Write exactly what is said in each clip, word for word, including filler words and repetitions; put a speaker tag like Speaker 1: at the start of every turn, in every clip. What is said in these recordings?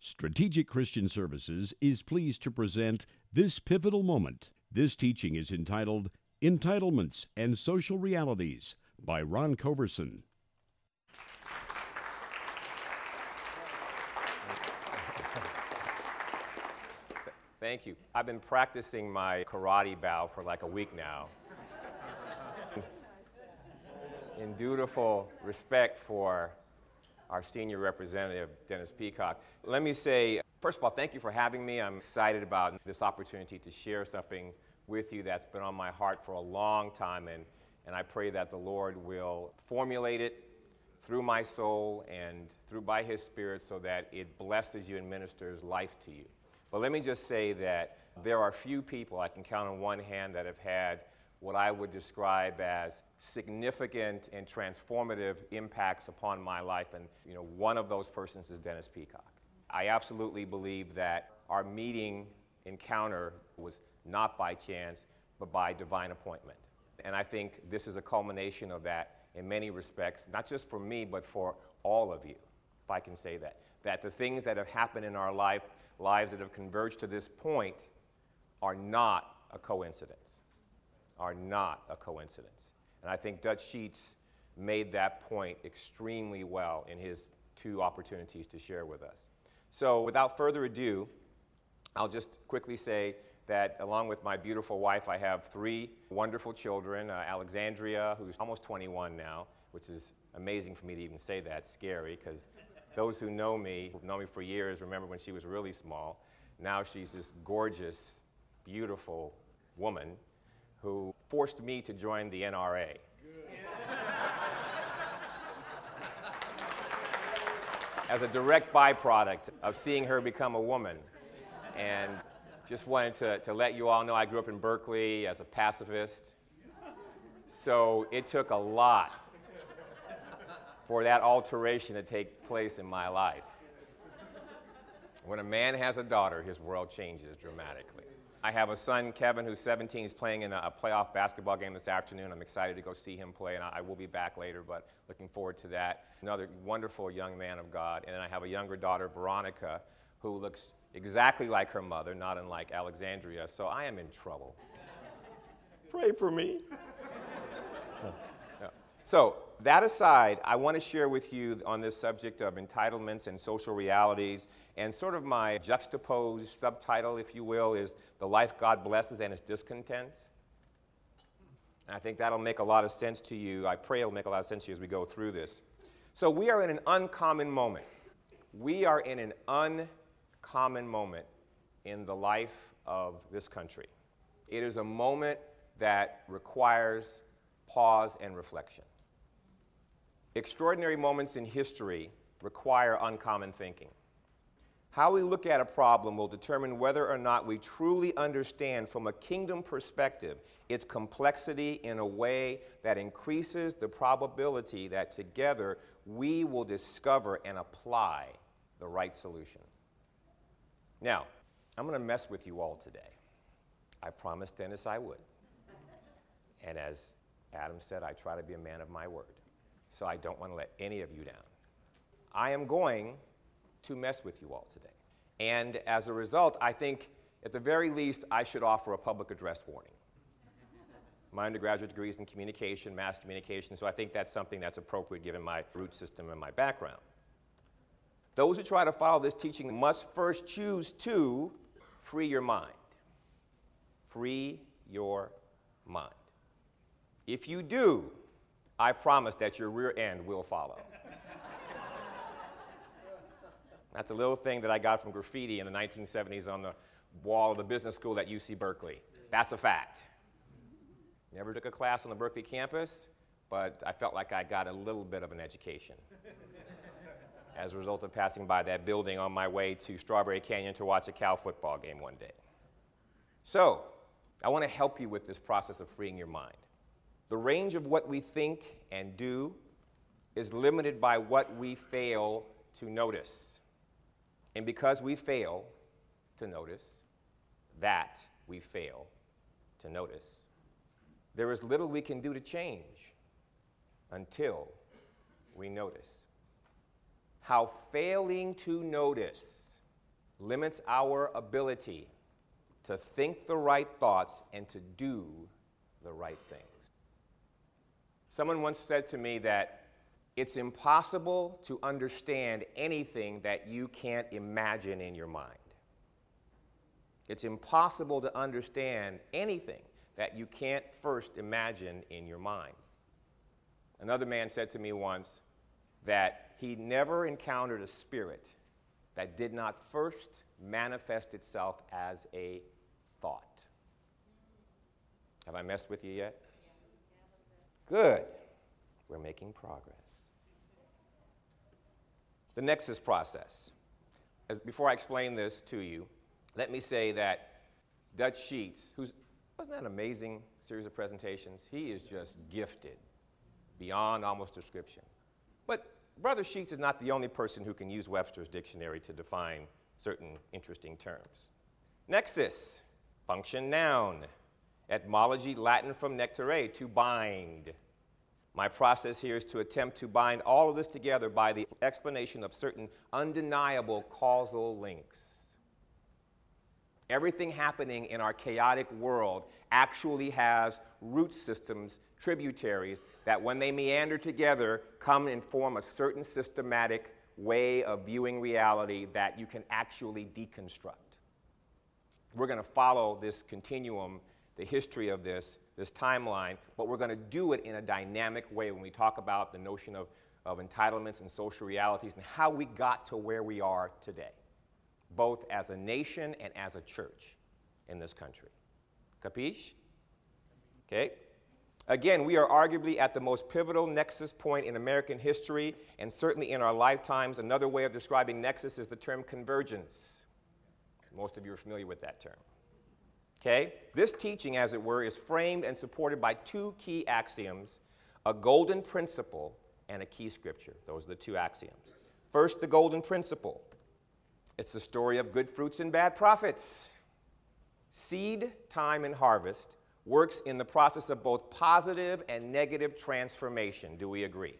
Speaker 1: Strategic Christian Services is pleased to present this pivotal moment. This teaching is entitled Entitlements and Social Realities by Ron Coverson.
Speaker 2: Thank you. I've been practicing my karate bow for like a week now. In dutiful respect for our senior representative, Dennis Peacock. Let me say, first of all, thank you for having me. I'm excited about this opportunity to share something with you that's been on my heart for a long time, and, and I pray that the Lord will formulate it through my soul and through by His Spirit so that it blesses you and ministers life to you. But let me just say that there are few people I can count on one hand that have had what I would describe as significant and transformative impacts upon my life, and you know, one of those persons is Dennis Peacock. I absolutely believe that our meeting encounter was not by chance, but by divine appointment. And I think this is a culmination of that in many respects, not just for me, but for all of you, if I can say that. That the things that have happened in our life, lives that have converged to this point are not a coincidence. are not a coincidence. And I think Dutch Sheets made that point extremely well in his two opportunities to share with us. So without further ado, I'll just quickly say that along with my beautiful wife, I have three wonderful children. Uh, Alexandria, who's almost twenty-one now, which is amazing for me to even say that, scary, because those who know me, who've known me for years, remember when she was really small. Now she's this gorgeous, beautiful woman who forced me to join the N R A. As a direct byproduct of seeing her become a woman. And just wanted to, to let you all know I grew up in Berkeley as a pacifist. So it took a lot for that alteration to take place in my life. When a man has a daughter, his world changes dramatically. I have a son, Kevin, who's seventeen. He's playing in a, a playoff basketball game this afternoon. I'm excited to go see him play, and I, I will be back later, but looking forward to that. Another wonderful young man of God. And then I have a younger daughter, Veronica, who looks exactly like her mother, not unlike Alexandria, so I am in trouble. Pray for me. Yeah. So, that aside, I want to share with you on this subject of entitlements and social realities, and sort of my juxtaposed subtitle, if you will, is The Life God Blesses and Its Discontents. And I think that'll make a lot of sense to you. I pray it'll make a lot of sense to you as we go through this. So we are in an uncommon moment. We are in an uncommon moment in the life of this country. It is a moment that requires pause and reflection. Extraordinary moments in history require uncommon thinking. How we look at a problem will determine whether or not we truly understand from a kingdom perspective its complexity in a way that increases the probability that together we will discover and apply the right solution. Now, I'm going to mess with you all today. I promised Dennis I would. And as Adam said, I try to be a man of my word. So I don't want to let any of you down. I am going to mess with you all today. And as a result, I think at the very least I should offer a public address warning. My undergraduate degree is in communication, mass communication, so I think that's something that's appropriate given my root system and my background. Those who try to follow this teaching must first choose to free your mind. Free your mind. If you do, I promise that your rear end will follow. That's a little thing that I got from graffiti in the nineteen seventies on the wall of the business school at U C Berkeley. That's a fact. Never took a class on the Berkeley campus, but I felt like I got a little bit of an education as a result of passing by that building on my way to Strawberry Canyon to watch a Cal football game one day. So, I want to help you with this process of freeing your mind. The range of what we think and do is limited by what we fail to notice. And because we fail to notice, that we fail to notice, there is little we can do to change until we notice. How failing to notice limits our ability to think the right thoughts and to do the right things. Someone once said to me that it's impossible to understand anything that you can't imagine in your mind. It's impossible to understand anything that you can't first imagine in your mind. Another man said to me once that he never encountered a spirit that did not first manifest itself as a thought. Have I messed with you yet? Good. We're making progress. The Nexus process. As before I explain this to you, let me say that Dutch Sheets, who's, wasn't that an amazing series of presentations? He is just gifted beyond almost description. But Brother Sheets is not the only person who can use Webster's dictionary to define certain interesting terms. Nexus, function noun. Etymology, Latin from nectare, to bind. My process here is to attempt to bind all of this together by the explanation of certain undeniable causal links. Everything happening in our chaotic world actually has root systems, tributaries, that when they meander together come and form a certain systematic way of viewing reality that you can actually deconstruct. We're going to follow this continuum, the history of this, this timeline, but we're going to do it in a dynamic way when we talk about the notion of, of entitlements and social realities and how we got to where we are today, both as a nation and as a church in this country. Capiche? Okay. Again, we are arguably at the most pivotal nexus point in American history and certainly in our lifetimes. Another way of describing nexus is the term convergence. Most of you are familiar with that term. Okay? This teaching, as it were, is framed and supported by two key axioms, a golden principle and a key scripture. Those are the two axioms. First, the golden principle. It's the story of good fruits and bad prophets. Seed, time, and harvest works in the process of both positive and negative transformation. Do we agree?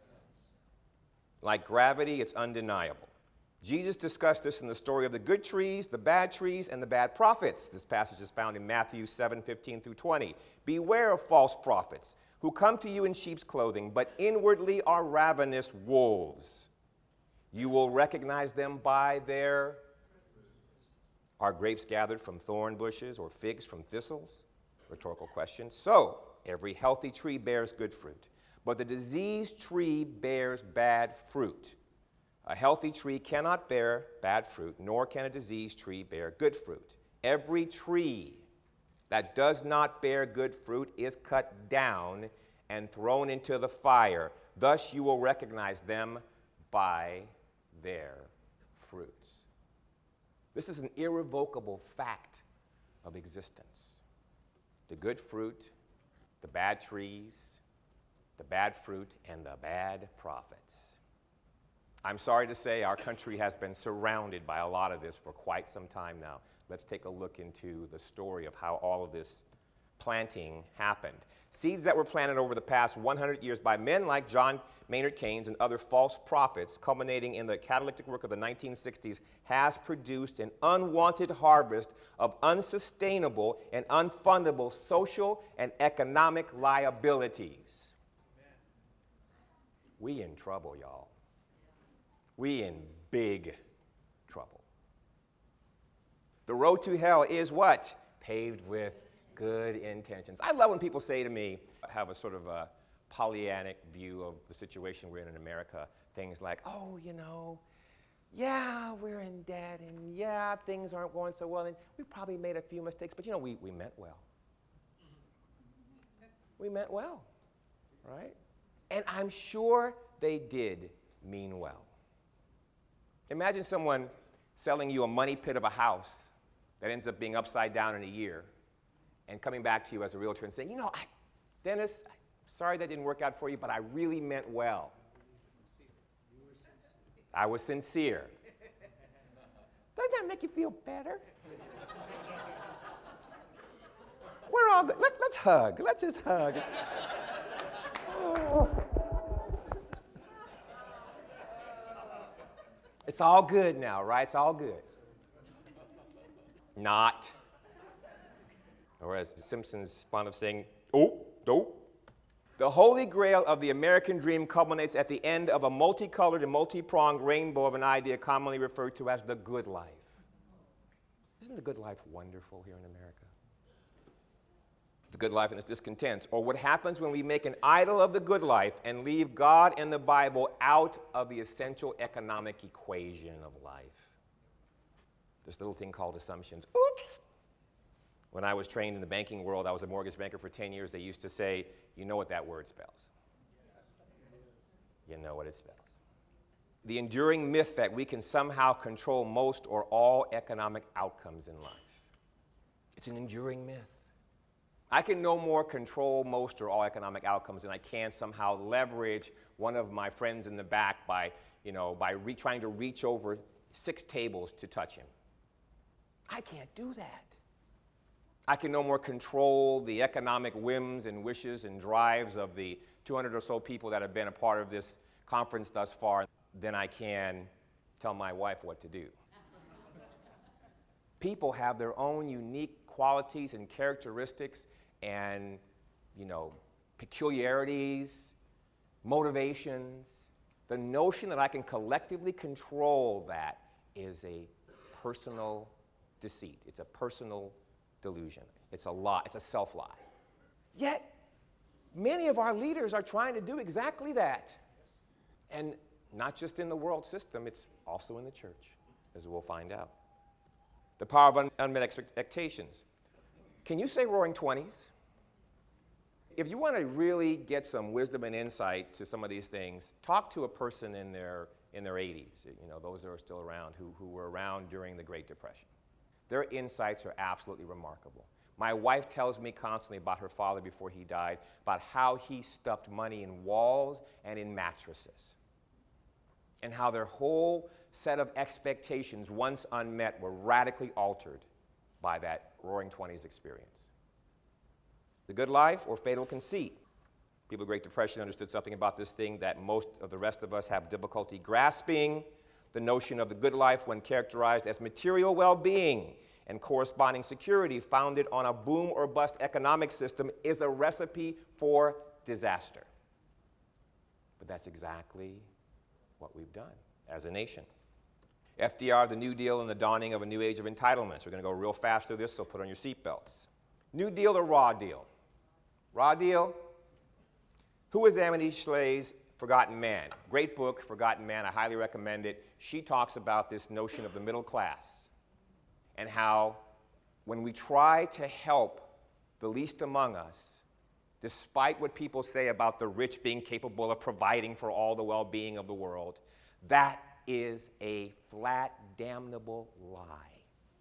Speaker 2: Like gravity, it's undeniable. Jesus discussed this in the story of the good trees, the bad trees, and the bad prophets. This passage is found in Matthew seven, fifteen through twenty. Beware of false prophets who come to you in sheep's clothing, but inwardly are ravenous wolves. You will recognize them by their... Are grapes gathered from thorn bushes or figs from thistles? Rhetorical question. So, every healthy tree bears good fruit, but the diseased tree bears bad fruit. A healthy tree cannot bear bad fruit, nor can a diseased tree bear good fruit. Every tree that does not bear good fruit is cut down and thrown into the fire. Thus you will recognize them by their fruits. This is an irrevocable fact of existence. The good fruit, the bad trees, the bad fruit, and the bad prophets. I'm sorry to say our country has been surrounded by a lot of this for quite some time now. Let's take a look into the story of how all of this planting happened. Seeds that were planted over the past one hundred years by men like John Maynard Keynes and other false prophets, culminating in the catalytic work of the nineteen sixties, has produced an unwanted harvest of unsustainable and unfundable social and economic liabilities. Amen. We in trouble, y'all. We in big trouble. The road to hell is what? Paved with good intentions. I love when people say to me, I have a sort of a Pollyannic view of the situation we're in in America, things like, oh, you know, yeah, we're in debt, and yeah, things aren't going so well, and we probably made a few mistakes, but you know, we, we meant well. We meant well, right? And I'm sure they did mean well. Imagine someone selling you a money pit of a house that ends up being upside down in a year and coming back to you as a realtor and saying, you know, I, Dennis, I'm sorry that didn't work out for you, but I really meant well. I was sincere. Doesn't that make you feel better? We're all good. Let's, let's hug. Let's just hug. Oh. It's all good now, right? It's all good. Not. Or as Simpsons fond of saying, oh, no. The holy grail of the American dream culminates at the end of a multicolored and multi-pronged rainbow of an idea commonly referred to as the good life. Isn't the good life wonderful here in America? The good life and its discontents, or what happens when we make an idol of the good life and leave God and the Bible out of the essential economic equation of life. This little thing called assumptions. Oops! When I was trained in the banking world, I was a mortgage banker for ten years, they used to say, you know what that word spells. You know what it spells. The enduring myth that we can somehow control most or all economic outcomes in life. It's an enduring myth. I can no more control most or all economic outcomes than I can somehow leverage one of my friends in the back by, you know, by re- trying to reach over six tables to touch him. I can't do that. I can no more control the economic whims and wishes and drives of the two hundred or so people that have been a part of this conference thus far than I can tell my wife what to do. People have their own unique qualities and characteristics and, you know, peculiarities, motivations. The notion that I can collectively control that is a personal deceit. It's a personal delusion. It's a lie. It's a self-lie. Yet, many of our leaders are trying to do exactly that. And not just in the world system, it's also in the church, as we'll find out. The power of un- unmet expectations. Can you say roaring twenties? If you want to really get some wisdom and insight to some of these things, talk to a person in their in their eighties, you know, those that are still around, who, who were around during the Great Depression. Their insights are absolutely remarkable. My wife tells me constantly about her father before he died, about how he stuffed money in walls and in mattresses, and how their whole set of expectations, once unmet, were radically altered by that Roaring Twenties experience. The good life or fatal conceit. People of the Great Depression understood something about this thing that most of the rest of us have difficulty grasping. The notion of the good life, when characterized as material well-being and corresponding security founded on a boom or bust economic system, is a recipe for disaster. But that's exactly what we've done as a nation. F D R, the New Deal, and the dawning of a new age of entitlements. We're going to go real fast through this, so put on your seatbelts. New Deal or Raw Deal? Raw Deal. Who is Amity Shlaes' Forgotten Man? Great book, Forgotten Man. I highly recommend it. She talks about this notion of the middle class and how when we try to help the least among us, despite what people say about the rich being capable of providing for all the well-being of the world, that is a flat, damnable lie.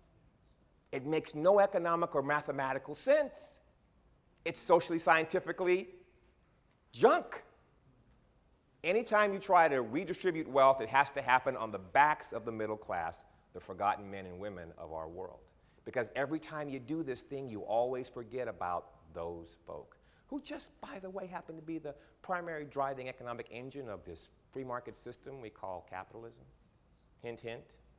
Speaker 2: It makes no economic or mathematical sense. It's socially, scientifically junk. Anytime you try to redistribute wealth, it has to happen on the backs of the middle class, the forgotten men and women of our world. Because every time you do this thing, you always forget about those folk, who just, by the way, happen to be the primary driving economic engine of this free market system we call capitalism. Hint, hint.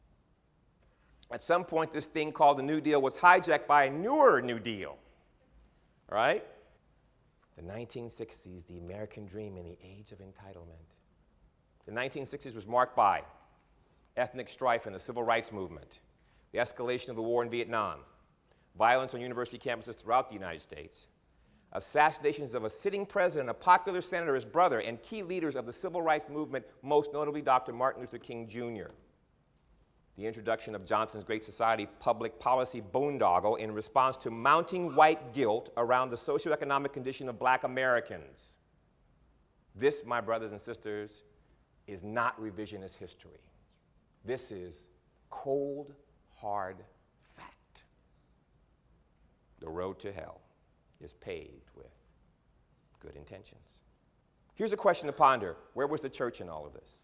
Speaker 2: At some point, this thing called the New Deal was hijacked by a newer New Deal, all right? The nineteen sixties, the American dream in the age of entitlement. The nineteen sixties was marked by ethnic strife and the civil rights movement, the escalation of the war in Vietnam, violence on university campuses throughout the United States, assassinations of a sitting president, a popular senator, his brother, and key leaders of the civil rights movement, most notably Doctor Martin Luther King Junior The introduction of Johnson's Great Society public policy boondoggle in response to mounting white guilt around the socioeconomic condition of black Americans. This, my brothers and sisters, is not revisionist history. This is cold, hard fact. The road to hell is paved with good intentions. Here's a question to ponder. Where was the church in all of this?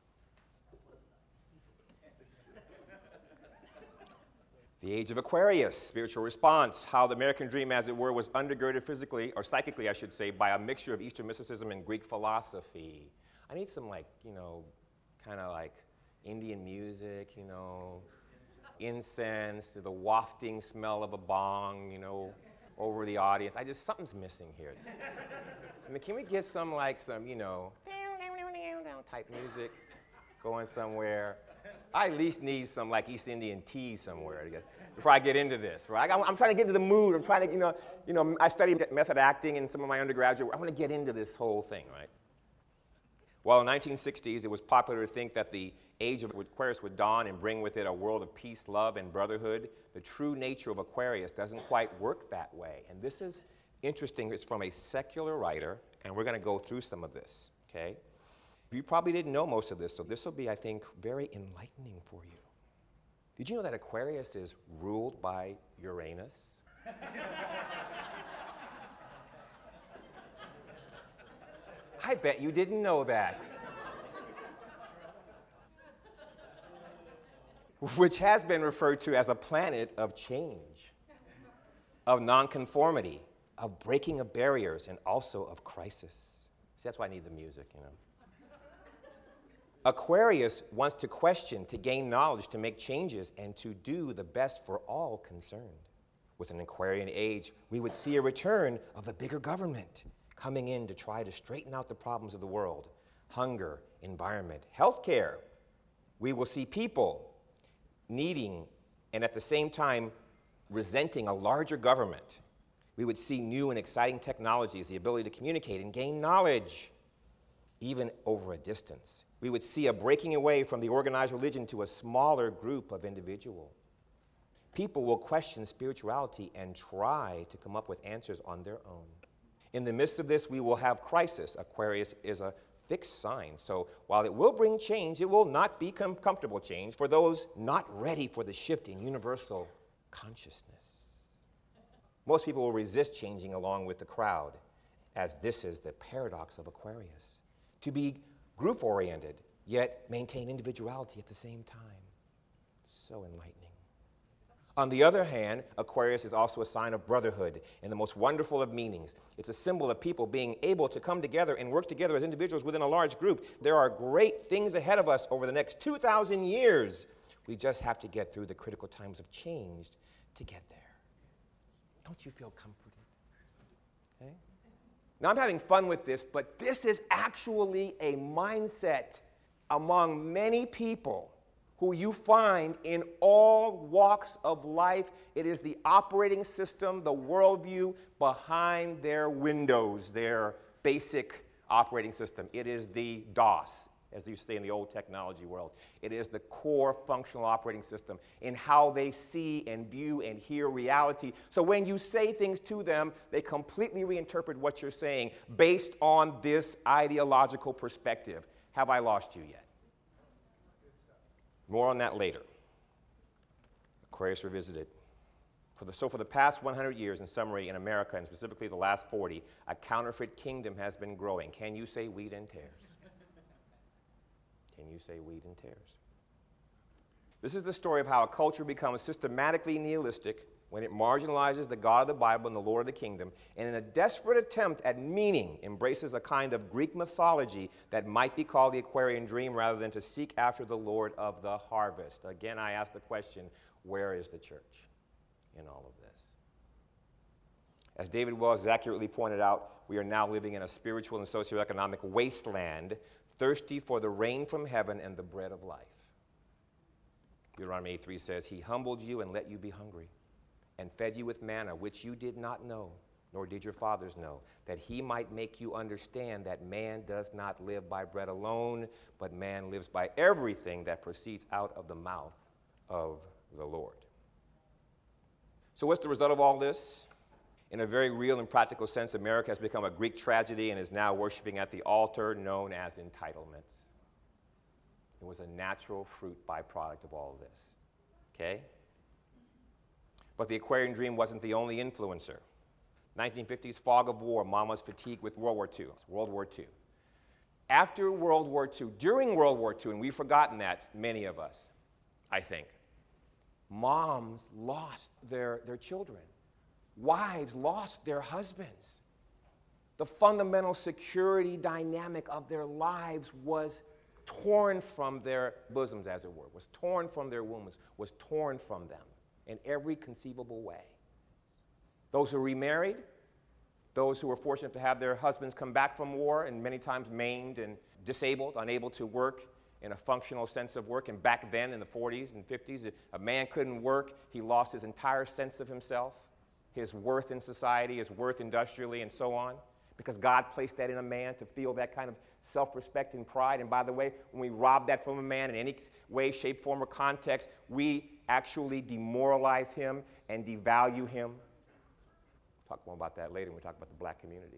Speaker 2: The age of Aquarius, spiritual response, how the American dream, as it were, was undergirded physically, or psychically, I should say, by a mixture of Eastern mysticism and Greek philosophy. I need some, like, you know, kind of like Indian music, you know, incense, to the wafting smell of a bong, you know, over the audience. I just, something's missing here. I mean, can we get some, like, some, you know, type music going somewhere? I at least need some, like, East Indian tea somewhere to get, before I get into this, right? I'm trying to get into the mood. I'm trying to, you know, you know, I studied method acting in some of my undergraduate work. I want to get into this whole thing, right? Well, in the nineteen sixties, it was popular to think that the age of Aquarius would dawn and bring with it a world of peace, love, and brotherhood. The true nature of Aquarius doesn't quite work that way. And this is interesting. It's from a secular writer, and we're going to go through some of this, okay? You probably didn't know most of this, so this will be, I think, very enlightening for you. Did you know that Aquarius is ruled by Uranus? I bet you didn't know that. Which has been referred to as a planet of change, of nonconformity, of breaking of barriers, and also of crisis. See, that's why I need the music, you know. Aquarius wants to question, to gain knowledge, to make changes, and to do the best for all concerned. With an Aquarian age, we would see a return of the bigger government coming in to try to straighten out the problems of the world. Hunger, environment, healthcare. We will see people needing and at the same time resenting a larger government. We would see new and exciting technologies, the ability to communicate and gain knowledge, even over a distance. We would see a breaking away from the organized religion to a smaller group of individuals. People will question spirituality and try to come up with answers on their own. In the midst of this, we will have crisis. Aquarius is a fixed sign, so while it will bring change, it will not be com- comfortable change for those not ready for the shift in universal consciousness. Most people will resist changing along with the crowd, as this is the paradox of Aquarius. To be group-oriented, yet maintain individuality at the same time. So enlightening. On the other hand, Aquarius is also a sign of brotherhood in the most wonderful of meanings. It's a symbol of people being able to come together and work together as individuals within a large group. There are great things ahead of us over the next two thousand years. We just have to get through the critical times of change to get there. Don't you feel comforted? Okay? Now, I'm having fun with this, but this is actually a mindset among many people who you find in all walks of life. It is the operating system, the worldview behind their windows, their basic operating system. It is the DOS, as you say in the old technology world. It is the core functional operating system in how they see and view and hear reality. So when you say things to them, they completely reinterpret what you're saying based on this ideological perspective. Have I lost you yet? More on that later. Aquarius Revisited. For the, so for the past one hundred years, in summary, in America, and specifically the last forty, a counterfeit kingdom has been growing. Can you say wheat and tares? Can you say wheat and tares? This is the story of how a culture becomes systematically nihilistic when it marginalizes the God of the Bible and the Lord of the kingdom, and in a desperate attempt at meaning, embraces a kind of Greek mythology that might be called the Aquarian dream rather than to seek after the Lord of the harvest. Again, I ask the question, where is the church in all of this? As David Wells accurately pointed out, we are now living in a spiritual and socioeconomic wasteland, thirsty for the rain from heaven and the bread of life. Deuteronomy eight three says, He humbled you and let you be hungry, and fed you with manna, which you did not know, nor did your fathers know, that he might make you understand that man does not live by bread alone, but man lives by everything that proceeds out of the mouth of the Lord. So what's the result of all this? In a very real and practical sense, America has become a Greek tragedy and is now worshiping at the altar known as entitlements. It was a natural fruit byproduct of all of this, okay? But the Aquarian dream wasn't the only influencer. nineteen fifties fog of war, mama's fatigue with World War Two. World War Two. After World War Two, during World War Two, and we've forgotten that, many of us, I think, moms lost their, their children. Wives lost their husbands. The fundamental security dynamic of their lives was torn from their bosoms, as it were, was torn from their wombs, was torn from them in every conceivable way. Those who remarried, those who were fortunate to have their husbands come back from war and many times maimed and disabled, unable to work in a functional sense of work. And back then in the forties and fifties, if a man couldn't work, he lost his entire sense of himself, his worth in society, his worth industrially, and so on, because God placed that in a man to feel that kind of self-respect and pride. And by the way, when we rob that from a man in any way, shape, form, or context, we actually demoralize him and devalue him. Talk more about that later when we talk about the black community.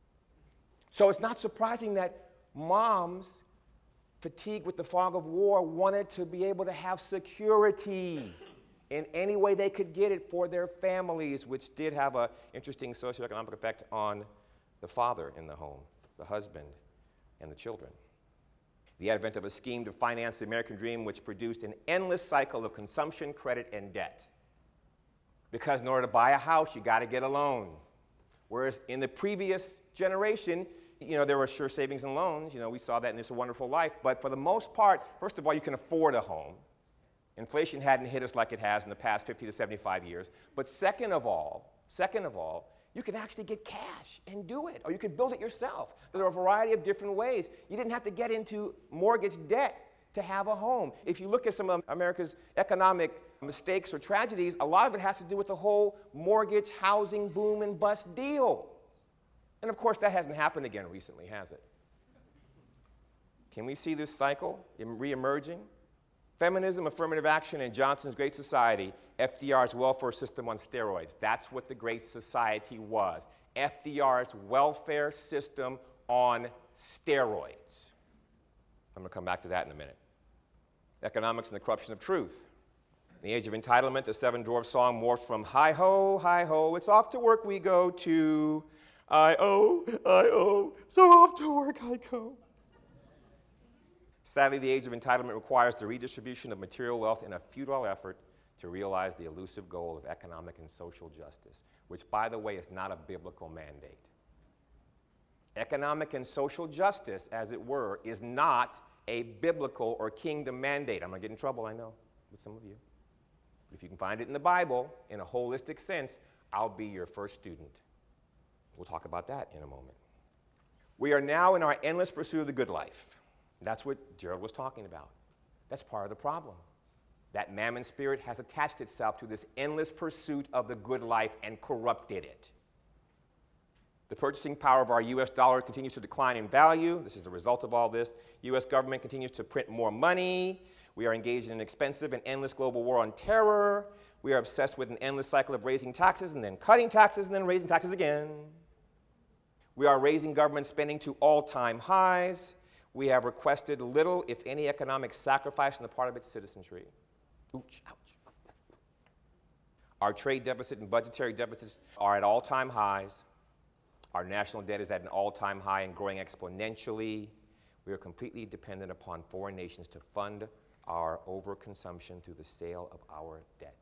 Speaker 2: So it's not surprising that moms, fatigued with the fog of war, wanted to be able to have security in any way they could get it for their families, which did have an interesting socioeconomic effect on the father in the home, the husband, and the children. The advent of a scheme to finance the American dream, which produced an endless cycle of consumption, credit, and debt. Because in order to buy a house, you got to get a loan. Whereas in the previous generation, you know, there were sure savings and loans. You know, we saw that in It's a Wonderful Life. But for the most part, first of all, you can afford a home. Inflation hadn't hit us like it has in the past fifty to seventy-five years. But second of all, second of all, you can actually get cash and do it, or you could build it yourself. There are a variety of different ways. You didn't have to get into mortgage debt to have a home. If you look at some of America's economic mistakes or tragedies, a lot of it has to do with the whole mortgage, housing, boom and bust deal. And of course, that hasn't happened again recently, has it? Can we see this cycle re-emerging? Feminism, affirmative action, and Johnson's Great Society, F D R's welfare system on steroids. That's what the Great Society was. F D R's welfare system on steroids. I'm going to come back to that in a minute. Economics and the corruption of truth. In the age of entitlement, the Seven Dwarfs song morphed from hi-ho, hi-ho, it's off to work we go, to I-oh, I-oh, so off to work I go. Sadly, the age of entitlement requires the redistribution of material wealth in a futile effort to realize the elusive goal of economic and social justice, which, by the way, is not a biblical mandate. Economic and social justice, as it were, is not a biblical or kingdom mandate. I'm going to get in trouble, I know, with some of you. If you can find it in the Bible in a holistic sense, I'll be your first student. We'll talk about that in a moment. We are now in our endless pursuit of the good life. That's what Gerald was talking about. That's part of the problem. That mammon spirit has attached itself to this endless pursuit of the good life and corrupted it. The purchasing power of our U S dollar continues to decline in value. This is the result of all this. U S government continues to print more money. We are engaged in an expensive and endless global war on terror. We are obsessed with an endless cycle of raising taxes and then cutting taxes and then raising taxes again. We are raising government spending to all-time highs. We have requested little, if any, economic sacrifice on the part of its citizenry. Ouch, ouch. Our trade deficit and budgetary deficits are at all-time highs. Our national debt is at an all-time high and growing exponentially. We are completely dependent upon foreign nations to fund our overconsumption through the sale of our debts.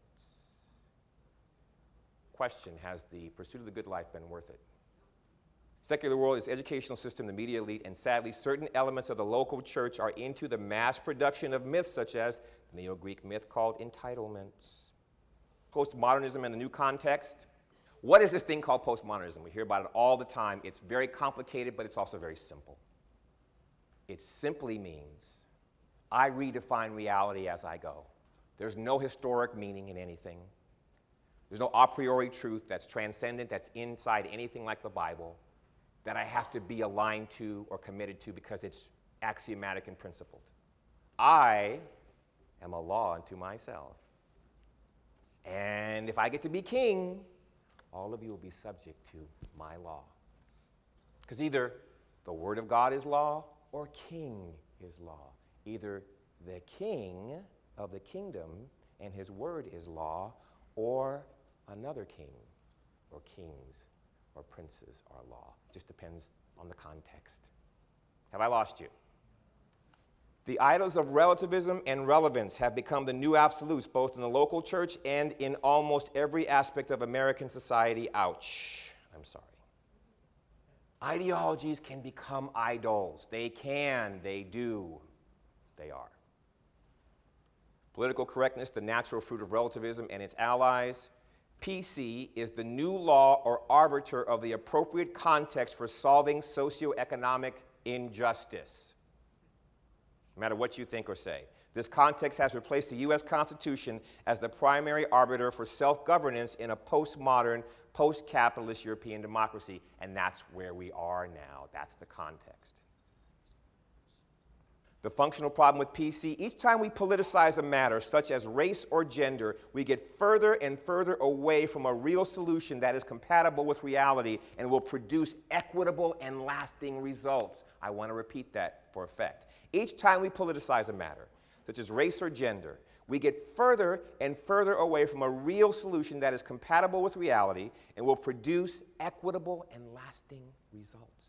Speaker 2: Question, has the pursuit of the good life been worth it? Secular world, its educational system, the media elite, and sadly, certain elements of the local church are into the mass production of myths such as the Neo-Greek myth called entitlements. Postmodernism in the new context. What is this thing called postmodernism? We hear about it all the time. It's very complicated, but it's also very simple. It simply means I redefine reality as I go. There's no historic meaning in anything. There's no a priori truth that's transcendent, that's inside anything like the Bible, that I have to be aligned to or committed to because it's axiomatic and principled. I am a law unto myself. And if I get to be king, all of you will be subject to my law. Because either the Word of God is law or king is law. Either the king of the kingdom and his word is law, or another king or kings or princes are law. It just depends on the context. Have I lost you? The idols of relativism and relevance have become the new absolutes, both in the local church and in almost every aspect of American society. Ouch. I'm sorry. Ideologies can become idols. They can, they do. they are. Political correctness, the natural fruit of relativism and its allies. P C is the new law or arbiter of the appropriate context for solving socioeconomic injustice. No matter what you think or say. This context has replaced the U S Constitution as the primary arbiter for self-governance in a postmodern, post-capitalist European democracy, and that's where we are now. That's the context. The functional problem with P C, each time we politicize a matter such as race or gender, we get further and further away from a real solution that is compatible with reality and will produce equitable and lasting results. I want to repeat that for effect. Each time we politicize a matter, such as race or gender, we get further and further away from a real solution that is compatible with reality and will produce equitable and lasting results.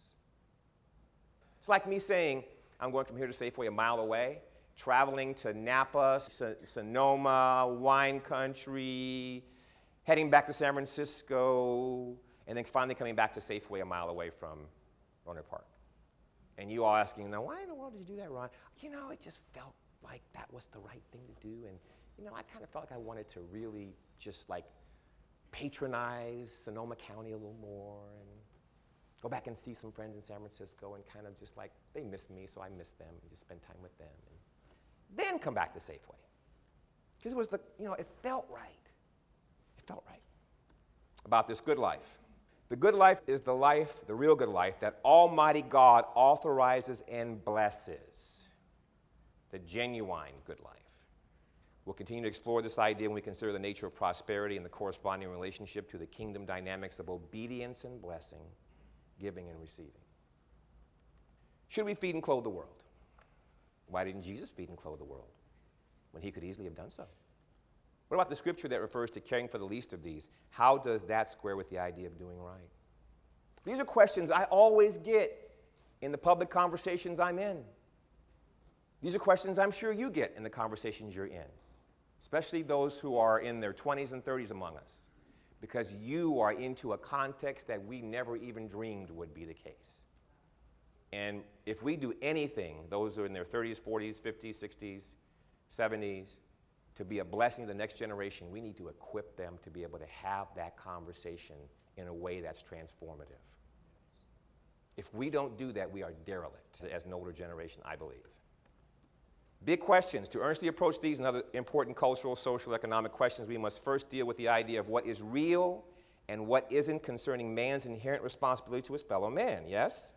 Speaker 2: It's like me saying, I'm going from here to Safeway a mile away, traveling to Napa, Sonoma, wine country, heading back to San Francisco, and then finally coming back to Safeway a mile away from Rohnert Park. And you all asking, now why in the world did you do that, Ron? You know, it just felt like that was the right thing to do. And, you know, I kind of felt like I wanted to really just like patronize Sonoma County a little more and go back and see some friends in San Francisco and kind of just like, they missed me, so I missed them and just spend time with them. And then come back to Safeway. Because it was the, you know, it felt right. It felt right. About this good life. The good life is the life, the real good life, that Almighty God authorizes and blesses. The genuine good life. We'll continue to explore this idea when we consider the nature of prosperity and the corresponding relationship to the kingdom dynamics of obedience and blessing, giving and receiving. Should we feed and clothe the world? Why didn't Jesus feed and clothe the world when he could easily have done so? What about the scripture that refers to caring for the least of these? How does that square with the idea of doing right? These are questions I always get in the public conversations I'm in. These are questions I'm sure you get in the conversations you're in, especially those who are in their twenties and thirties among us, because you are into a context that we never even dreamed would be the case. And if we do anything, those who are in their thirties, forties, fifties, sixties, seventies, to be a blessing to the next generation, we need to equip them to be able to have that conversation in a way that's transformative. If we don't do that, we are derelict as an older generation, I believe. Big questions. To earnestly approach these and other important cultural, social, economic questions, we must first deal with the idea of what is real and what isn't concerning man's inherent responsibility to his fellow man, yes?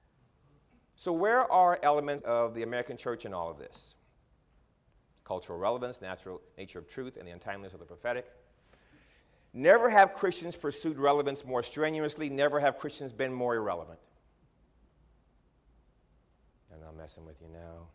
Speaker 2: So where are elements of the American church in all of this? Cultural relevance, natural nature of truth, and the untimeliness of the prophetic. Never have Christians pursued relevance more strenuously. Never have Christians been more irrelevant. I'm not messing with you now.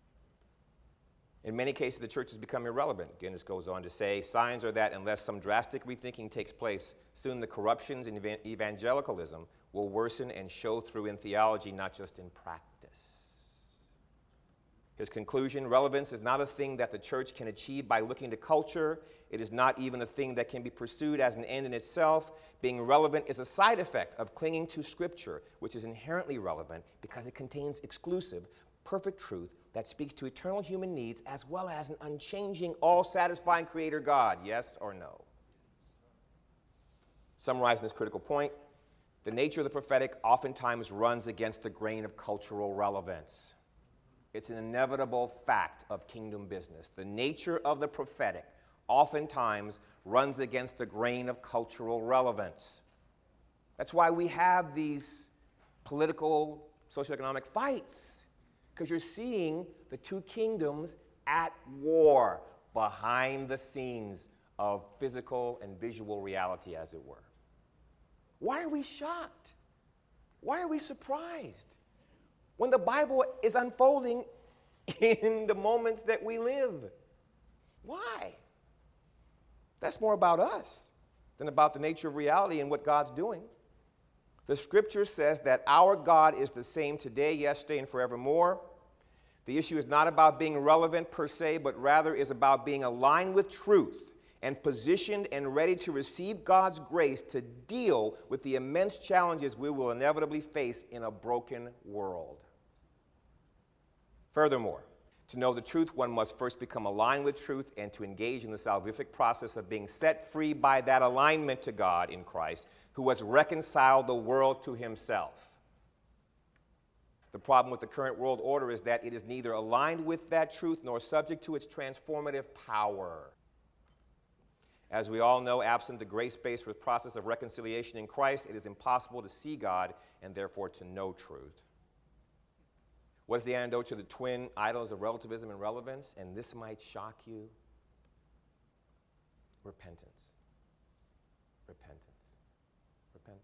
Speaker 2: In many cases, the church has become irrelevant. Again, this goes on to say, signs are that unless some drastic rethinking takes place, soon the corruptions in evan- evangelicalism will worsen and show through in theology, not just in practice. His conclusion, relevance is not a thing that the church can achieve by looking to culture. It is not even a thing that can be pursued as an end in itself. Being relevant is a side effect of clinging to Scripture, which is inherently relevant because it contains exclusive, perfect truth that speaks to eternal human needs as well as an unchanging, all-satisfying Creator God, yes or no? Summarizing this critical point, the nature of the prophetic oftentimes runs against the grain of cultural relevance. It's an inevitable fact of kingdom business. The nature of the prophetic oftentimes runs against the grain of cultural relevance. That's why we have these political, socioeconomic fights. Because you're seeing the two kingdoms at war behind the scenes of physical and visual reality, as it were. Why are we shocked? Why are we surprised when the Bible is unfolding in the moments that we live? Why? That's more about us than about the nature of reality and what God's doing. The scripture says that our God is the same today, yesterday, and forevermore. The issue is not about being relevant per se, but rather is about being aligned with truth and positioned and ready to receive God's grace to deal with the immense challenges we will inevitably face in a broken world. Furthermore, To know the truth, one must first become aligned with truth and to engage in the salvific process of being set free by that alignment to God in Christ, who has reconciled the world to himself. The problem with the current world order is that it is neither aligned with that truth nor subject to its transformative power. As we all know, absent the grace-based process of reconciliation in Christ, it is impossible to see God and therefore to know truth. What is the antidote to the twin idols of relativism and relevance? And this might shock you. Repentance. Repentance. Repentance.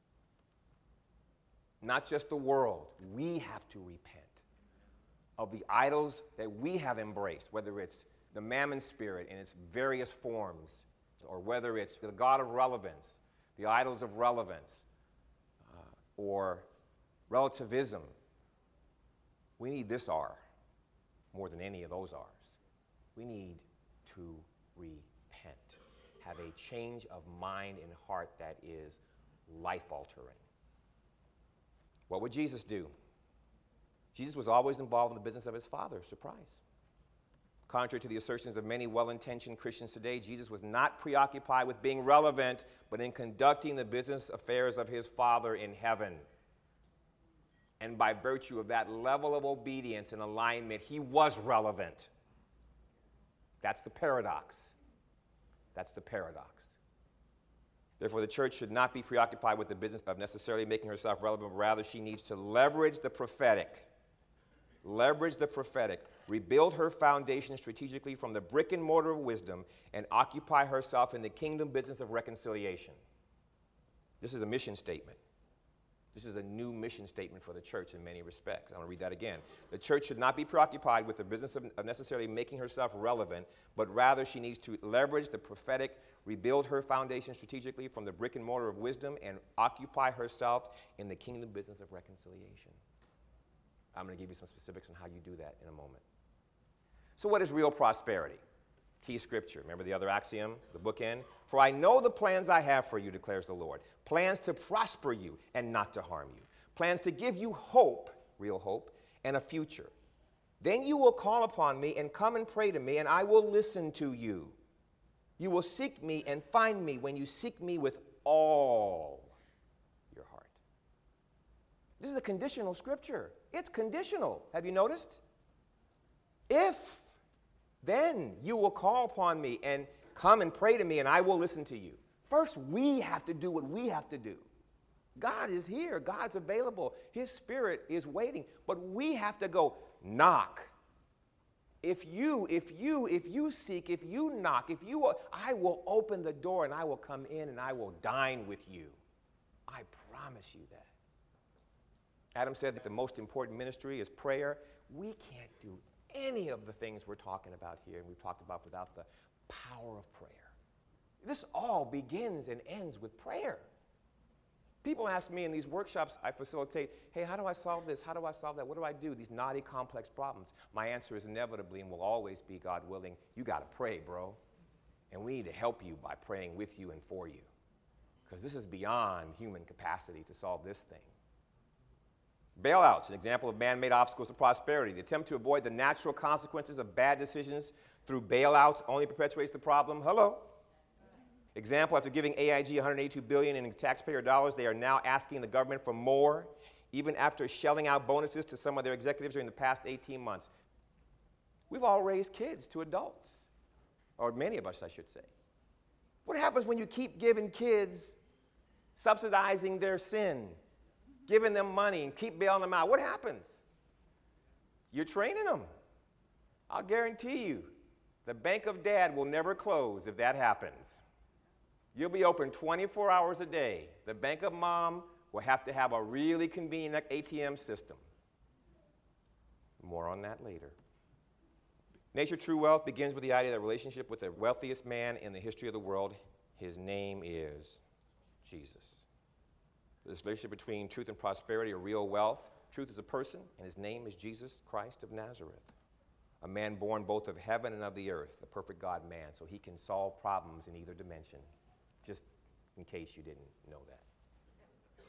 Speaker 2: Not just the world. We have to repent of the idols that we have embraced, whether it's the mammon spirit in its various forms, or whether it's the god of relevance, the idols of relevance, uh, or relativism. We need this R more than any of those R's. We need to repent, have a change of mind and heart that is life-altering. What would Jesus do? Jesus was always involved in the business of his Father. Surprise. Contrary to the assertions of many well-intentioned Christians today, Jesus was not preoccupied with being relevant, but in conducting the business affairs of his Father in heaven. And by virtue of that level of obedience and alignment, he was relevant. That's the paradox. That's the paradox. Therefore, the church should not be preoccupied with the business of necessarily making herself relevant, but rather she needs to leverage the prophetic. Leverage the prophetic. Rebuild her foundation strategically from the brick and mortar of wisdom and occupy herself in the kingdom business of reconciliation. This is a mission statement. This is a new mission statement for the church in many respects. I'm going to read that again. The church should not be preoccupied with the business of, of necessarily making herself relevant, but rather she needs to leverage the prophetic, rebuild her foundation strategically from the brick and mortar of wisdom, and occupy herself in the kingdom business of reconciliation. I'm going to give you some specifics on how you do that in a moment. So what is real prosperity? Key scripture. Remember the other axiom, the bookend? For I know the plans I have for you, declares the Lord. Plans to prosper you and not to harm you. Plans to give you hope, real hope, and a future. Then you will call upon me and come and pray to me, and I will listen to you. You will seek me and find me when you seek me with all your heart. This is a conditional scripture. It's conditional. Have you noticed? If then you will call upon me and come and pray to me, and I will listen to you. First, we have to do what we have to do. God is here. God's available. His Spirit is waiting. But we have to go knock. If you, if you, if you seek, if you knock, if you, I will open the door and I will come in and I will dine with you. I promise you that. Adam said that the most important ministry is prayer. We can't do any of the things we're talking about here and we've talked about without the power of prayer. This all begins and ends with prayer. People ask me in these workshops I facilitate, hey, how do I solve this? How do I solve that? What do I do? These knotty, complex problems. My answer is inevitably and will always be, God willing, you got to pray, bro. And we need to help you by praying with you and for you. Because this is beyond human capacity to solve this thing. Bailouts, an example of man-made obstacles to prosperity. The attempt to avoid the natural consequences of bad decisions through bailouts only perpetuates the problem. Hello? Example, after giving A I G one hundred eighty-two billion dollars in taxpayer dollars, they are now asking the government for more, even after shelling out bonuses to some of their executives during the past eighteen months. We've all raised kids to adults, or many of us, I should say. What happens when you keep giving kids, subsidizing their sin, giving them money and keep bailing them out? What happens? You're training them. I'll guarantee you, the bank of dad will never close if that happens. You'll be open twenty-four hours a day. The bank of mom will have to have a really convenient A T M system. More on that later. Nature True Wealth begins with the idea that relationship with the wealthiest man in the history of the world, his name is Jesus. This relationship between truth and prosperity or real wealth. Truth is a person, and his name is Jesus Christ of Nazareth. A man born both of heaven and of the earth, the perfect God-man, so he can solve problems in either dimension, just in case you didn't know that.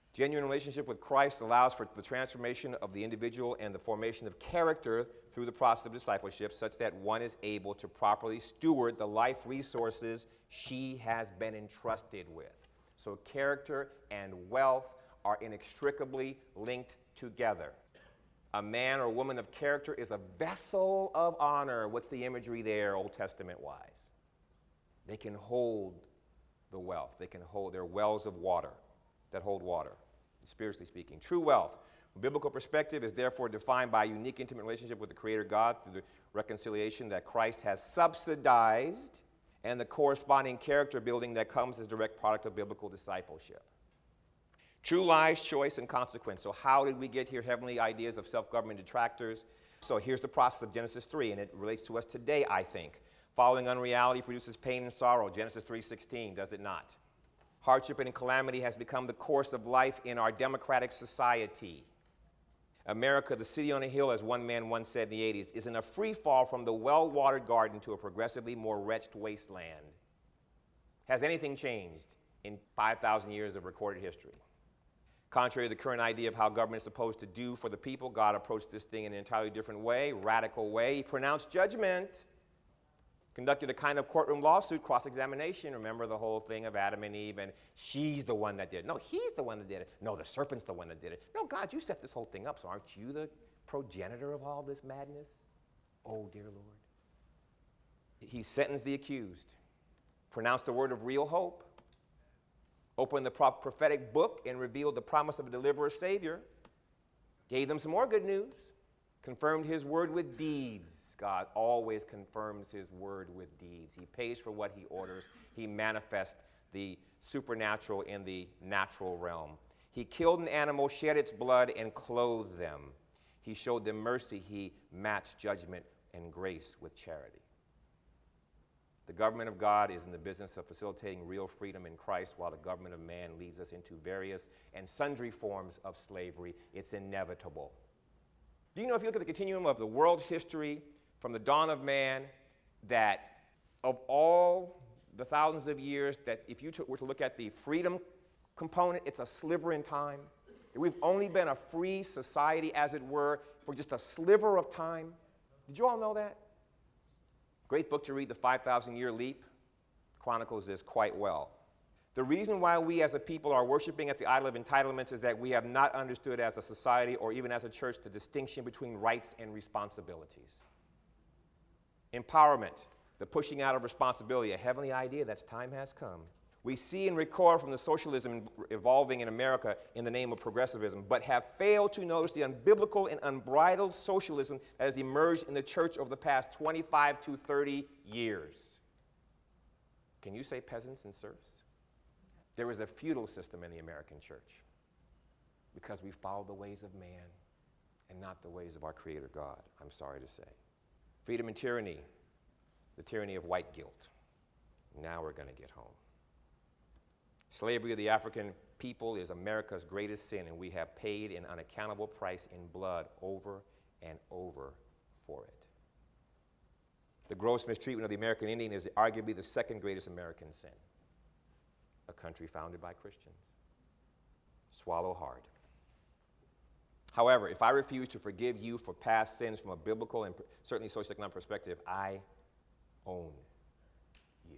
Speaker 2: Genuine relationship with Christ allows for the transformation of the individual and the formation of character through the process of discipleship, such that one is able to properly steward the life resources she has been entrusted with. So character and wealth are inextricably linked together. A man or woman of character is a vessel of honor. What's the imagery there, Old Testament-wise? They can hold the wealth. They can hold their wells of water that hold water, spiritually speaking. True wealth, from a biblical perspective, is therefore defined by a unique, intimate relationship with the Creator God through the reconciliation that Christ has subsidized and the corresponding character building that comes as a direct product of biblical discipleship. True lies, choice, and consequence. So how did we get here? Heavenly ideas of self-government detractors. So here's the process of Genesis three, and it relates to us today, I think. Following unreality produces pain and sorrow. Genesis three sixteen, does it not? Hardship and calamity has become the course of life in our democratic society. America, the city on a hill, as one man once said in the eighties, is in a free fall from the well-watered garden to a progressively more wretched wasteland. Has anything changed in five thousand years of recorded history? Contrary to the current idea of how government is supposed to do for the people, God approached this thing in an entirely different way, radical way. He pronounced judgment, conducted a kind of courtroom lawsuit, cross-examination. Remember the whole thing of Adam and Eve, and she's the one that did it. No, he's the one that did it. No, the serpent's the one that did it. No, God, you set this whole thing up, so aren't you the progenitor of all this madness? Oh, dear Lord. He sentenced the accused, pronounced the word of real hope, opened the prophetic book and revealed the promise of a deliverer, Savior, gave them some more good news, confirmed his word with deeds. God always confirms his word with deeds. He pays for what he orders. He manifests the supernatural in the natural realm. He killed an animal, shed its blood, and clothed them. He showed them mercy. He matched judgment and grace with charity. The government of God is in the business of facilitating real freedom in Christ, while the government of man leads us into various and sundry forms of slavery. It's inevitable. Do you know, if you look at the continuum of the world history from the dawn of man, that of all the thousands of years, that if you were to look at the freedom component, it's a sliver in time. We've only been a free society, as it were, for just a sliver of time. Did you all know that? Great book to read, The five thousand year Leap, chronicles this quite well. The reason why we as a people are worshiping at the idol of entitlements is that we have not understood as a society or even as a church the distinction between rights and responsibilities. Empowerment, the pushing out of responsibility, a heavenly idea that's time has come. We see and recoil from the socialism evolving in America in the name of progressivism, but have failed to notice the unbiblical and unbridled socialism that has emerged in the church over the past twenty-five to thirty years. Can you say peasants and serfs? There is a feudal system in the American church because we follow the ways of man and not the ways of our Creator God, I'm sorry to say. Freedom and tyranny, the tyranny of white guilt. Now we're going to get home. Slavery of the African people is America's greatest sin, and we have paid an unaccountable price in blood over and over for it. The gross mistreatment of the American Indian is arguably the second greatest American sin. A country founded by Christians. Swallow hard. However, if I refuse to forgive you for past sins from a biblical and certainly socioeconomic perspective, I own you.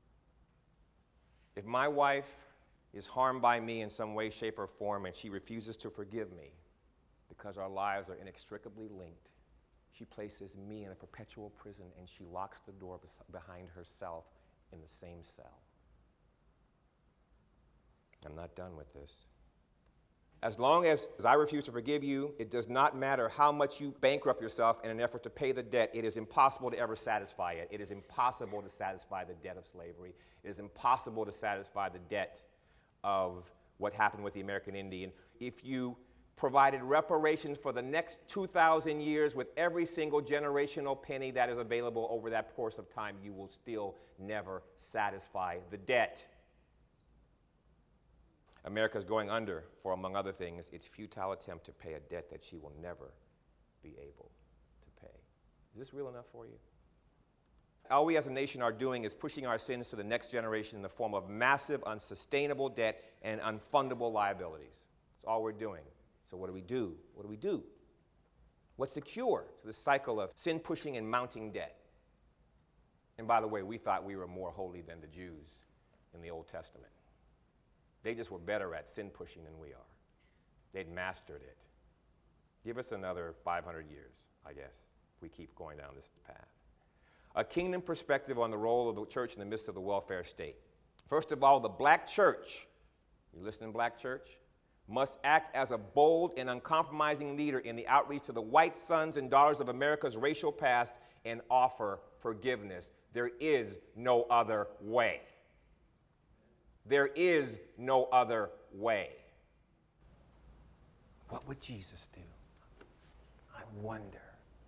Speaker 2: If my wife is harmed by me in some way, shape, or form, and she refuses to forgive me because our lives are inextricably linked, she places me in a perpetual prison and she locks the door bes- behind herself in the same cell. I'm not done with this. As long as, as I refuse to forgive you, it does not matter how much you bankrupt yourself in an effort to pay the debt. It is impossible to ever satisfy it. It is impossible to satisfy the debt of slavery. It is impossible to satisfy the debt of what happened with the American Indian. If you provided reparations for the next two thousand years with every single generational penny that is available over that course of time, you will still never satisfy the debt. America is going under for, among other things, its futile attempt to pay a debt that she will never be able to pay. Is this real enough for you? All we as a nation are doing is pushing our sins to the next generation in the form of massive, unsustainable debt and unfundable liabilities. all we're doing. So what do we do? What do we do? What's the cure to the cycle of sin pushing and mounting debt? And by the way, we thought we were more holy than the Jews in the Old Testament. They just were better at sin pushing than we are. They'd mastered it. Give us another five hundred years, I guess, if we keep going down this path. A kingdom perspective on the role of the church in the midst of the welfare state. First of all, the black church, you listening, black church, must act as a bold and uncompromising leader in the outreach to the white sons and daughters of America's racial past and offer forgiveness. There is no other way. There is no other way. What would Jesus do? I wonder.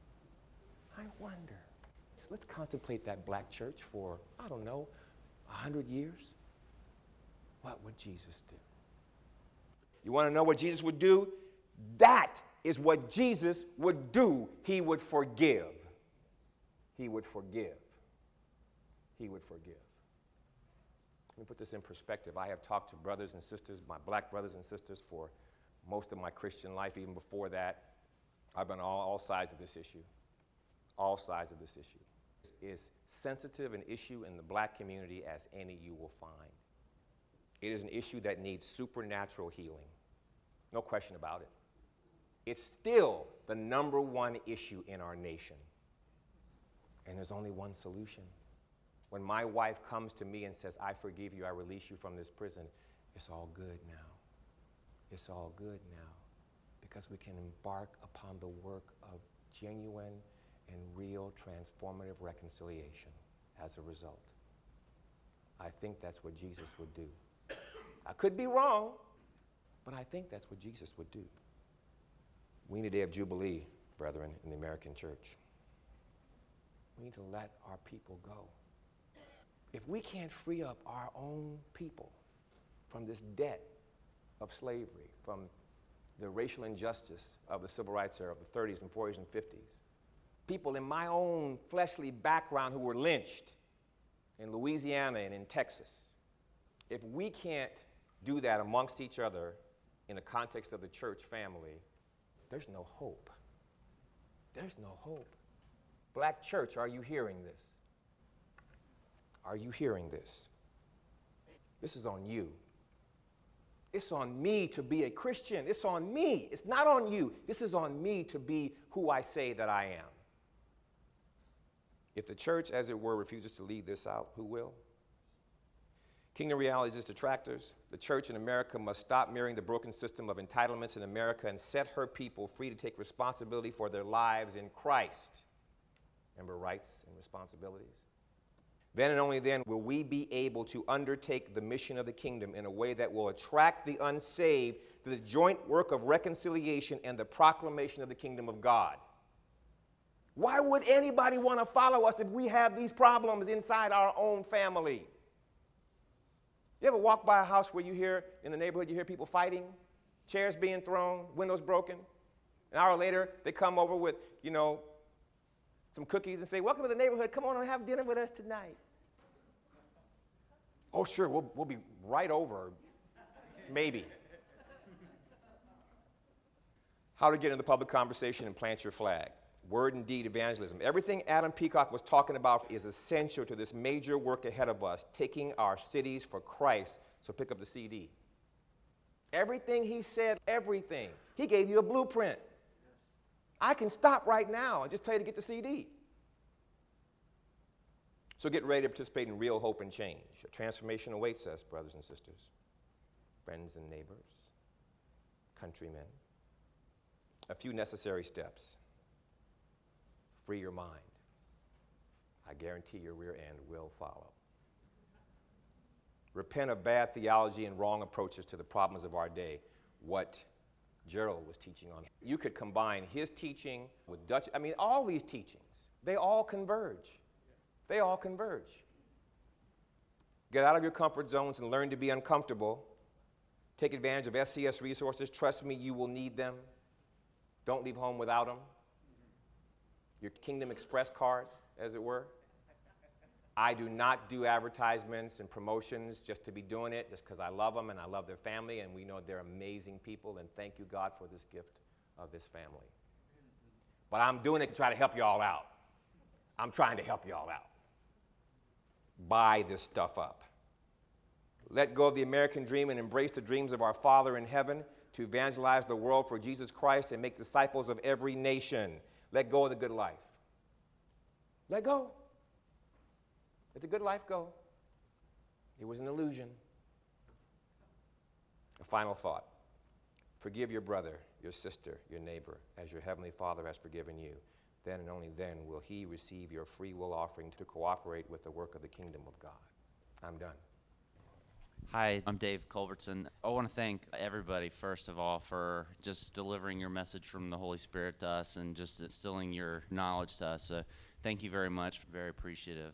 Speaker 2: I wonder. Let's contemplate that black church for, I don't know, a hundred years. What would Jesus do? You want to know what Jesus would do? That is what Jesus would do. He would forgive. He would forgive. He would forgive. Let me put this in perspective. I have talked to brothers and sisters, my black brothers and sisters, for most of my Christian life. Even before that, I've been on all, all sides of this issue. All sides of this issue. It is sensitive an issue in the black community as any you will find. It is an issue that needs supernatural healing. No question about it. It's still the number one issue in our nation. And there's only one solution. When my wife comes to me and says, I forgive you, I release you from this prison, it's all good now. It's all good now. Because we can embark upon the work of genuine and real transformative reconciliation as a result. I think that's what Jesus would do. I could be wrong, but I think that's what Jesus would do. We need a day of Jubilee, brethren, in the American church. We need to let our people go. If we can't free up our own people from this debt of slavery, from the racial injustice of the civil rights era of the thirties and forties and fifties, people in my own fleshly background who were lynched in Louisiana and in Texas, if we can't do that amongst each other in the context of the church family, there's no hope. There's no hope. Black church, are you hearing this? Are you hearing this? This is on you. It's on me to be a Christian. It's on me. It's not on you. This is on me to be who I say that I am. If the church, as it were, refuses to lead this out, who will? Kingdom Realities is detractors. The church in America must stop mirroring the broken system of entitlements in America and set her people free to take responsibility for their lives in Christ. Remember rights and responsibilities? Then and only then will we be able to undertake the mission of the kingdom in a way that will attract the unsaved to the joint work of reconciliation and the proclamation of the kingdom of God. Why would anybody want to follow us if we have these problems inside our own family? You ever walk by a house where you hear, in the neighborhood, you hear people fighting, chairs being thrown, windows broken? An hour later, they come over with, you know, some cookies and say, welcome to the neighborhood, come on and have dinner with us tonight. Oh, sure, we'll, we'll be right over, maybe. How to get in the public conversation and plant your flag. Word and deed evangelism. Everything Adam Peacock was talking about is essential to this major work ahead of us, taking our cities for Christ. So pick up the C D. Everything he said, everything. He gave you a blueprint. I can stop right now and just tell you to get the C D. So get ready to participate in real hope and change. A transformation awaits us, brothers and sisters, friends and neighbors, countrymen. A few necessary steps. Free your mind. I guarantee your rear end will follow. Repent of bad theology and wrong approaches to the problems of our day. What Gerald was teaching on. You could combine his teaching with Dutch, I mean, all these teachings, they all converge. They all converge. Get out of your comfort zones and learn to be uncomfortable. Take advantage of S C S resources. Trust me, you will need them. Don't leave home without them. Your Kingdom Express card, as it were. I do not do advertisements and promotions just to be doing it, just because I love them and I love their family, and we know they're amazing people, and thank you, God, for this gift of this family. But I'm doing it to try to help you all out. I'm trying to help you all out. Buy this stuff up. Let go of the American dream and embrace the dreams of our Father in heaven to evangelize the world for Jesus Christ and make disciples of every nation. Let go of the good life. Let go. Let the good life go. It was an illusion. A final thought. Forgive your brother, your sister, your neighbor, as your heavenly Father has forgiven you. Then and only then will he receive your free will offering to cooperate with the work of the kingdom of God. I'm done.
Speaker 3: Hi, I'm Dave Culbertson. I want to thank everybody, first of all, for just delivering your message from the Holy Spirit to us and just instilling your knowledge to us. So thank you very much. Very appreciative.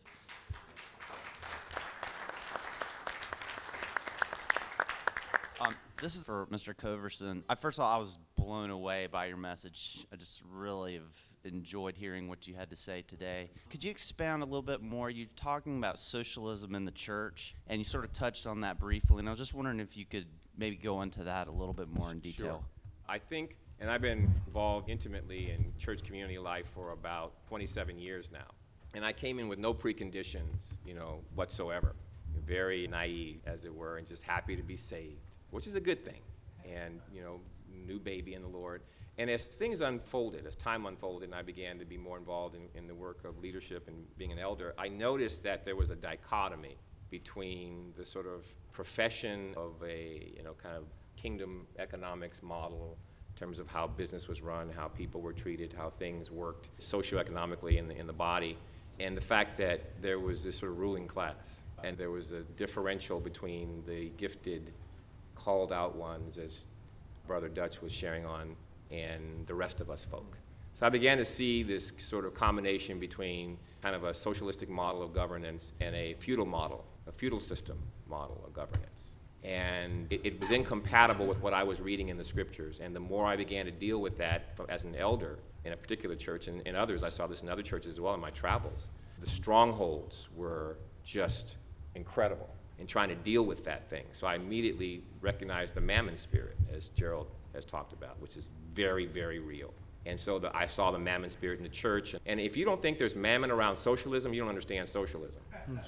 Speaker 3: Um, this is for Mister Culbertson. I, first of all, I was blown away by your message. I just really have enjoyed hearing what you had to say today. Could you expound a little bit more? You're talking about socialism in the church, and you sort of touched on that briefly, and I was just wondering if you could maybe go into that a little bit more in detail.
Speaker 2: Sure. I think, and I've been involved intimately in church community life for about twenty-seven years now, and I came in with no preconditions, you know, whatsoever. Very naive, as it were, and just happy to be saved, which is a good thing, and, you know, new baby in the Lord. And as things unfolded, as time unfolded, and I began to be more involved in, in the work of leadership and being an elder, I noticed that there was a dichotomy between the sort of profession of a, you know, kind of kingdom economics model in terms of how business was run, how people were treated, how things worked socioeconomically in the, in the body, and the fact that there was this sort of ruling class, and there was a differential between the gifted, called out ones, as Brother Dutch was sharing on, and the rest of us folk. So I began to see this sort of combination between kind of a socialistic model of governance and a feudal model, a feudal system model of governance. And it, it was incompatible with what I was reading in the scriptures. And the more I began to deal with that as an elder in a particular church, and, and others, I saw this in other churches as well in my travels, the strongholds were just incredible in trying to deal with that thing. So I immediately recognized the mammon spirit, as Gerald has talked about, which is very, very real. And so the, I saw the mammon spirit in the church. And if you don't think there's mammon around socialism, you don't understand socialism.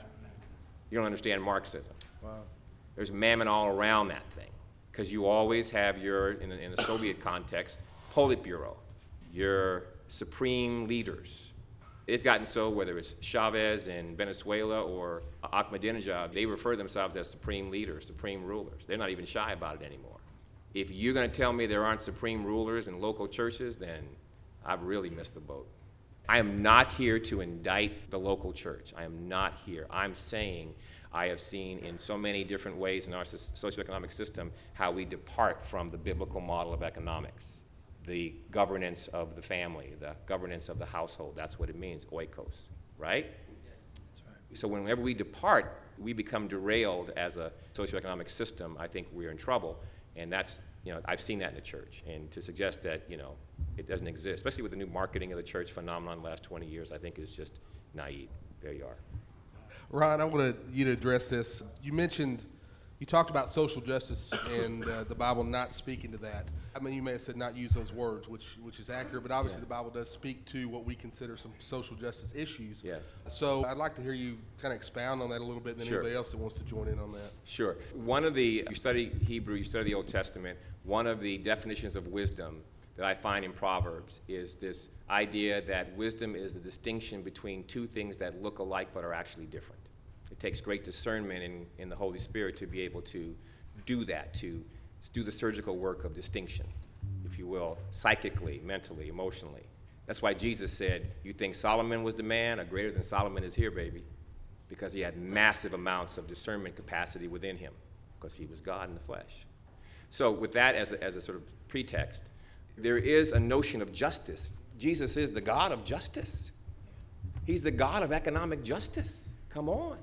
Speaker 2: You don't understand Marxism.
Speaker 4: Wow.
Speaker 2: There's mammon all around that thing, because you always have your, in the, in the Soviet context, Politburo, your supreme leaders. It's gotten so, whether it's Chavez in Venezuela or Ahmadinejad, they refer themselves as supreme leaders, supreme rulers. They're not even shy about it anymore. If you're going to tell me there aren't supreme rulers in local churches, then I've really missed the boat. I am not here to indict the local church. I am not here. I'm saying I have seen in so many different ways in our socioeconomic system how we depart from the biblical model of economics. The governance of the family, the governance of the household, that's what it means, oikos, right?
Speaker 4: That's right.
Speaker 2: So whenever we depart, we become derailed as a socioeconomic system. I think we're in trouble. And that's, you know, I've seen that in the church. And to suggest that, you know, it doesn't exist, especially with the new marketing of the church phenomenon the last twenty years, I think is just naive. There you are.
Speaker 4: Ron, I wanted you to address this. You mentioned, you talked about social justice and uh, the Bible not speaking to that. I mean, you may have said not use those words, which which is accurate, but obviously
Speaker 2: Yeah.
Speaker 4: the Bible does speak to what we consider some social justice issues.
Speaker 2: Yes.
Speaker 4: So I'd like to hear you kind of expound on that a little bit, and then
Speaker 2: Sure.
Speaker 4: anybody else that wants to join in on that.
Speaker 2: Sure. One of the, you study Hebrew, you study the Old Testament, one of the definitions of wisdom that I find in Proverbs is this idea that wisdom is the distinction between two things that look alike but are actually different. It takes great discernment in, in the Holy Spirit to be able to do that, to do the surgical work of distinction, if you will, psychically, mentally, emotionally. That's why Jesus said, you think Solomon was the man, or greater than Solomon is here, baby, because he had massive amounts of discernment capacity within him, because he was God in the flesh. So with that as a, as a sort of pretext, there is a notion of justice. Jesus is the God of justice. He's the God of economic justice. Come on.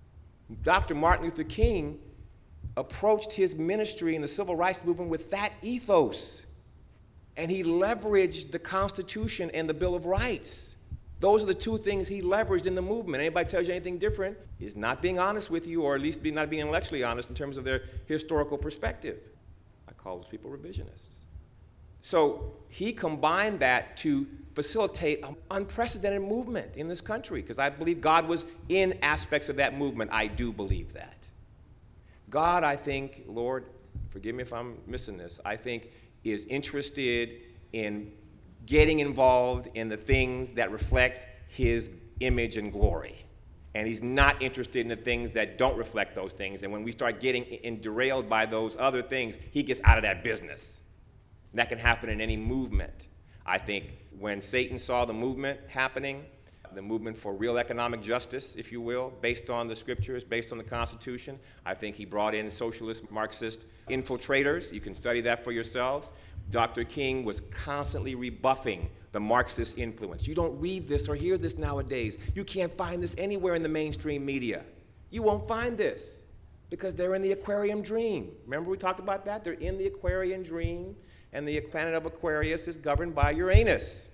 Speaker 2: Doctor Martin Luther King approached his ministry in the civil rights movement with that ethos. And he leveraged the Constitution and the Bill of Rights Those are the two things he leveraged in the movement. Anybody tells you anything different is not being honest with you, or at least be not being intellectually honest in terms of their historical perspective. I call those people revisionists. So he combined that to facilitate an unprecedented movement in this country, because I believe God was in aspects of that movement. I do believe that. God, I think, Lord, forgive me if I'm missing this, I think is interested in getting involved in the things that reflect his image and glory. And he's not interested in the things that don't reflect those things. And when we start getting in derailed by those other things, he gets out of that business. And that can happen in any movement. I think when Satan saw the movement happening, the movement for real economic justice, if you will, based on the scriptures, based on the Constitution, I think he brought in socialist, Marxist infiltrators. You can study that for yourselves. Doctor King was constantly rebuffing the Marxist influence. You don't read this or hear this nowadays. You can't find this anywhere in the mainstream media. You won't find this because they're in the Aquarian dream. Remember we talked about that? They're in the Aquarian dream, and the planet of Aquarius is governed by Uranus.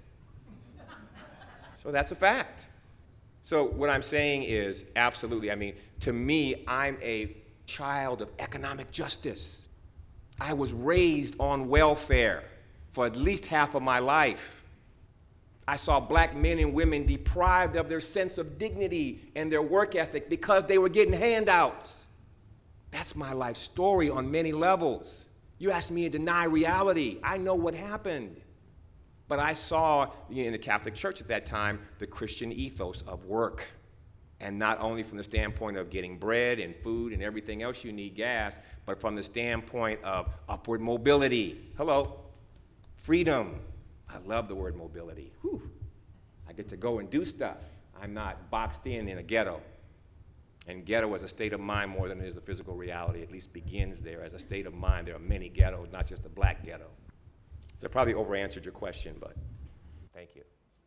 Speaker 2: So that's a fact. So what I'm saying is, absolutely, I mean, to me, I'm a child of economic justice. I was raised on welfare for at least half of my life. I saw black men and women deprived of their sense of dignity and their work ethic because they were getting handouts. That's my life story on many levels. You ask me to deny reality. I know what happened. But I saw in the Catholic Church at that time the Christian ethos of work. And not only from the standpoint of getting bread and food and everything else you need, gas, but from the standpoint of upward mobility. Hello. Freedom. I love the word mobility. Whew. I get to go and do stuff. I'm not boxed in in a ghetto. And ghetto as a state of mind more than it is a physical reality, at least begins there as a state of mind. There are many ghettos, not just a black ghetto. So I probably over-answered your question, but thank you.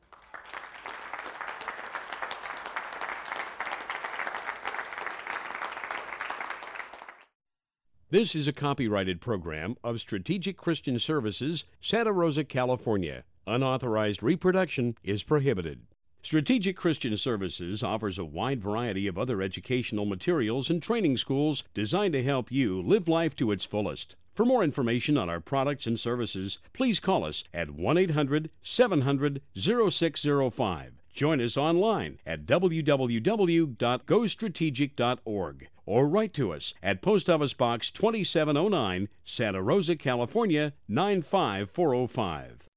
Speaker 1: This is a copyrighted program of Strategic Christian Services, Santa Rosa, California. Unauthorized reproduction is prohibited. Strategic Christian Services offers a wide variety of other educational materials and training schools designed to help you live life to its fullest. For more information on our products and services, please call us at one eight hundred, seven hundred, oh six oh five. Join us online at w w w dot go strategic dot org or write to us at Post Office Box twenty-seven oh nine, Santa Rosa, California nine five four oh five.